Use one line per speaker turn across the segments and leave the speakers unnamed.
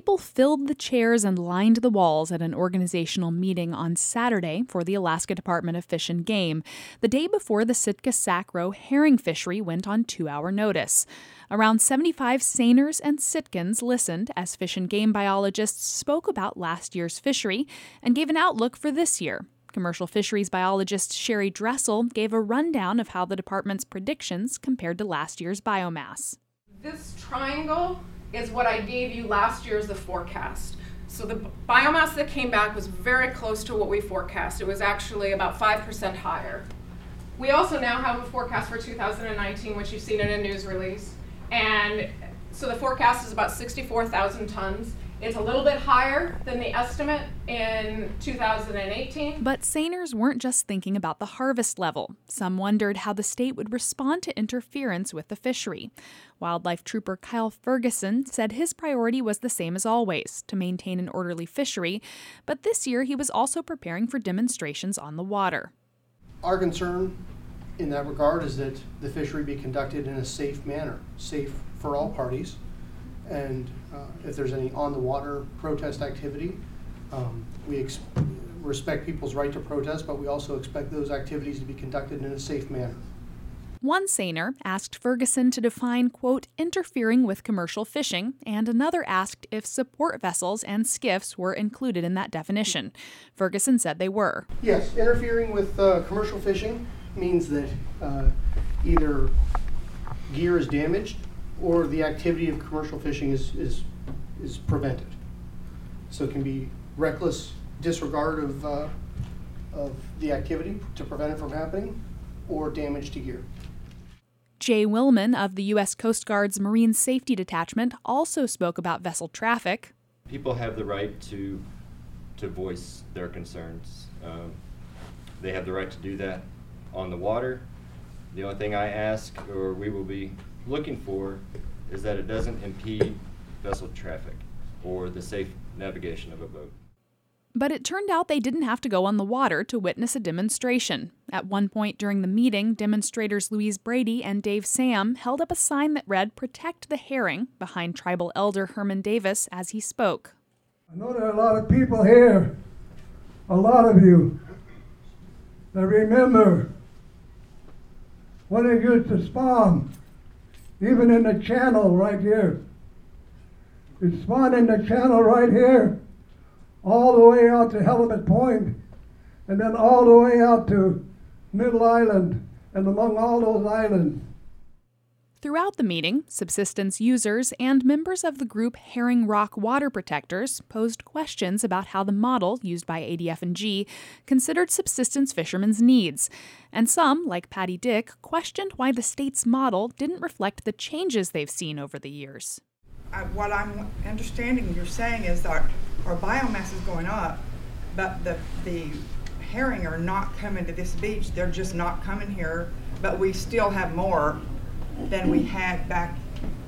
People filled the chairs and lined the walls at an organizational meeting on Saturday for the Alaska Department of Fish and Game, the day before the Sitka-Sacro herring fishery went on 2-hour notice. Around 75 seiners and sitkans listened as fish and game biologists spoke about last year's fishery and gave an outlook for this year. Commercial fisheries biologist Sherry Dressel gave a rundown of how the department's predictions compared to last year's biomass.
This triangle is what I gave you last year as the forecast. So the biomass that came back was very close to what we forecast. It was actually about 5% higher. We also now have a forecast for 2019, which you've seen in a news release. And so the forecast is about 64,000 tons. It's a little bit higher than the estimate in 2018.
But seiners weren't just thinking about the harvest level. Some wondered how the state would respond to interference with the fishery. Wildlife trooper Kyle Ferguson said his priority was the same as always, to maintain an orderly fishery, but this year he was also preparing for demonstrations on the water.
Our concern in that regard is that the fishery be conducted in a safe manner, safe for all parties. And if there's any on-the-water protest activity, we respect people's right to protest, but we also expect those activities to be conducted in a safe manner.
One seiner asked Ferguson to define, quote, interfering with commercial fishing, and another asked if support vessels and skiffs were included in that definition. Ferguson said they were.
Yes, interfering with commercial fishing means that either gear is damaged or the activity of commercial fishing is prevented. So it can be reckless disregard of the activity to prevent it from happening, or damage to gear.
Jay Willman of the U.S. Coast Guard's Marine Safety Detachment also spoke about vessel traffic.
People have the right to voice their concerns. They have the right to do that on the water. The only thing I ask, or we will be looking for, is that it doesn't impede vessel traffic or the safe navigation of a boat.
But it turned out they didn't have to go on the water to witness a demonstration. At one point during the meeting, demonstrators Louise Brady and Dave Sam held up a sign that read, "Protect the herring," behind tribal elder Herman Davis as he spoke.
I know there are a lot of people here, a lot of you, that remember when it used to spawn, even in the channel right here. It spawned in the channel right here, all the way out to Halibut Point, and then all the way out to Middle Island, and among all those islands.
Throughout the meeting, subsistence users and members of the group Herring Rock Water Protectors posed questions about how the model used by ADF&G considered subsistence fishermen's needs. And some, like Patty Dick, questioned why the state's model didn't reflect the changes they've seen over the years.
What I'm understanding you're saying is that our biomass is going up, but the herring are not coming to this beach. They're just not coming here, but we still have more than we had back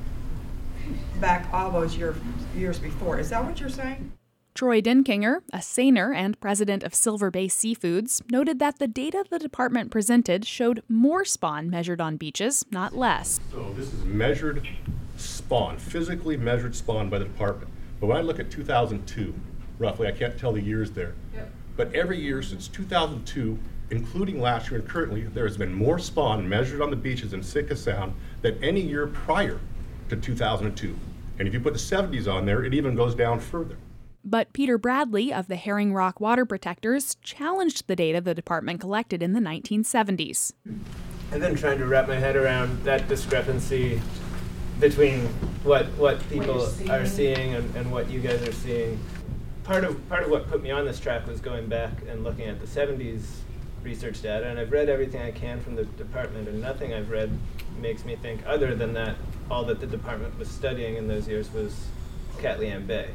all those years before. Is that what you're saying?
Troy Denkinger, a seiner and president of Silver Bay Seafoods, noted that the data the department presented showed more spawn measured on beaches, not less.
So this is measured spawn, physically measured spawn by the department. But when I look at 2002, roughly, I can't tell the years there, but every year since 2002, including last year and currently, there has been more spawn measured on the beaches in Sitka Sound than any year prior to 2002. And if you put the 70s on there, it even goes down further.
But Peter Bradley of the Herring Rock Water Protectors challenged the data the department collected in the 1970s.
And then trying to wrap my head around that discrepancy between what people are seeing and what you guys are seeing. Part of what put me on this track was going back and looking at the 70s research data, and I've read everything I can from the department, and nothing I've read makes me think other than that all that the department was studying in those years was Katliam Bay.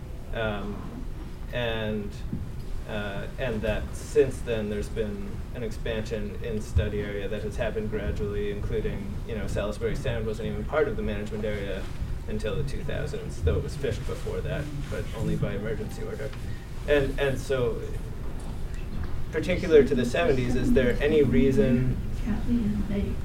And that since then there's been an expansion in study area that has happened gradually, including, Salisbury Sound wasn't even part of the management area until the 2000s, though it was fished before that, but only by emergency order. And so, particular to the 70s, is there any reason,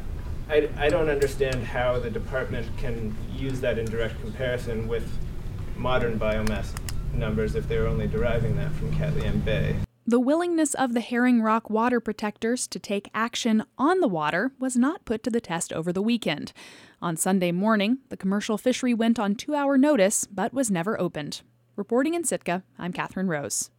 I don't understand how the department can use that in direct comparison with modern biomass numbers if they were only deriving that from Catliam Bay.
The willingness of the Herring Rock water protectors to take action on the water was not put to the test over the weekend. On Sunday morning, the commercial fishery went on 2-hour notice but was never opened. Reporting in Sitka, I'm Catherine Rose.